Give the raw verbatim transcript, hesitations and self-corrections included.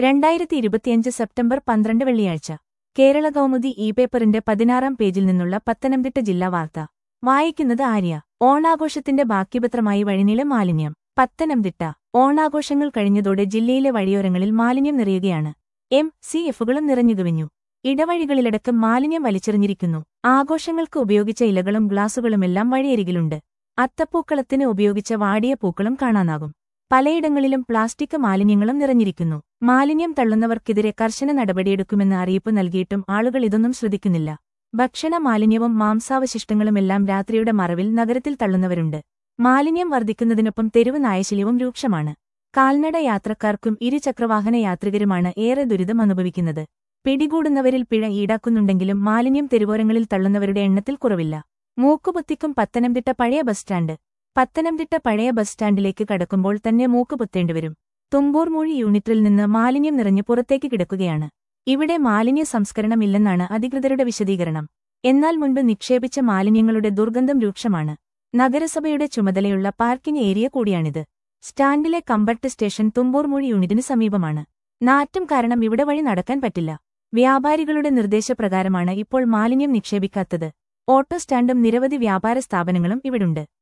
രണ്ടായിരത്തി ഇരുപത്തിയഞ്ച് സെപ്റ്റംബർ പന്ത്രണ്ട് വെള്ളിയാഴ്ച കേരള കൗമുദി ഇ പേപ്പറിന്റെ പതിനാറാം പേജിൽ നിന്നുള്ള പത്തനംതിട്ട ജില്ലാ വാർത്ത വായിക്കുന്നത് ആര്യ. ഓണാഘോഷത്തിന്റെ ബാക്കിപത്രമായി വഴിനീളെ മാലിന്യം. പത്തനംതിട്ട ഓണാഘോഷങ്ങൾ കഴിഞ്ഞതോടെ ജില്ലയിലെ വഴിയോരങ്ങളിൽ മാലിന്യം നിറയുകയാണ്. M C എഫുകളും നിറഞ്ഞുകവിഞ്ഞു. ഇടവഴികളിലടക്കം മാലിന്യം വലിച്ചെറിഞ്ഞിരിക്കുന്നു. ആഘോഷങ്ങൾക്ക് ഉപയോഗിച്ച ഇലകളും ഗ്ലാസുകളുമെല്ലാം വഴിയരികിലുണ്ട്. അത്തപ്പൂക്കളത്തിന് ഉപയോഗിച്ച വാടിയ പൂക്കളും കാണാനാകും. പലയിടങ്ങളിലും പ്ലാസ്റ്റിക് മാലിന്യങ്ങളും നിറഞ്ഞിരിക്കുന്നു. മാലിന്യം തള്ളുന്നവർക്കെതിരെ കർശന നടപടിയെടുക്കുമെന്ന് അറിയിപ്പ് നൽകിയിട്ടും ആളുകൾ ഇതൊന്നും ശ്രദ്ധിക്കുന്നില്ല. ഭക്ഷണ മാലിന്യവും മാംസാവശിഷ്ടങ്ങളുമെല്ലാം രാത്രിയുടെ മറവിൽ നഗരത്തിൽ തള്ളുന്നവരുണ്ട്. മാലിന്യം വർദ്ധിക്കുന്നതിനൊപ്പം തെരുവ് നായശല്യവും രൂക്ഷമാണ്. കാൽനട യാത്രക്കാർക്കും ഇരുചക്രവാഹന യാത്രികരുമാണ് ഏറെ ദുരിതം അനുഭവിക്കുന്നത്. പിടികൂടുന്നവരിൽ പിഴ ഈടാക്കുന്നുണ്ടെങ്കിലും മാലിന്യം തെരുവോരങ്ങളിൽ തള്ളുന്നവരുടെ എണ്ണത്തിൽ കുറവില്ല. മൂക്കുപൊത്തിക്കും പത്തനംതിട്ട പഴയ ബസ് സ്റ്റാൻഡ്. പത്തനംതിട്ട പഴയ ബസ് സ്റ്റാൻഡിലേക്ക് കടക്കുമ്പോൾ തന്നെ മൂക്കുപൊത്തേണ്ടിവരും. തുമ്പൂർമൂഴി യൂണിറ്റിൽ നിന്ന് മാലിന്യം നിറഞ്ഞു പുറത്തേക്ക് കിടക്കുകയാണ്. ഇവിടെ മാലിന്യ സംസ്കരണമില്ലെന്നാണ് അധികൃതരുടെ വിശദീകരണം. എന്നാൽ മുൻപ് നിക്ഷേപിച്ച മാലിന്യങ്ങളുടെ ദുർഗന്ധം രൂക്ഷമാണ്. നഗരസഭയുടെ ചുമതലയുള്ള പാർക്കിംഗ് ഏരിയ കൂടിയാണിത്. സ്റ്റാൻഡിലെ കമ്പർട്ട് സ്റ്റേഷൻ തുമ്പൂർമൂഴി യൂണിറ്റിന് സമീപമാണ്. നാറ്റം കാരണം ഇവിടെ വഴി നടക്കാൻ പറ്റില്ല. വ്യാപാരികളുടെ നിർദ്ദേശപ്രകാരമാണ് ഇപ്പോൾ മാലിന്യം നിക്ഷേപിക്കാത്തത്. ഓട്ടോ സ്റ്റാൻഡും നിരവധി വ്യാപാര സ്ഥാപനങ്ങളും ഇവിടുണ്ട്.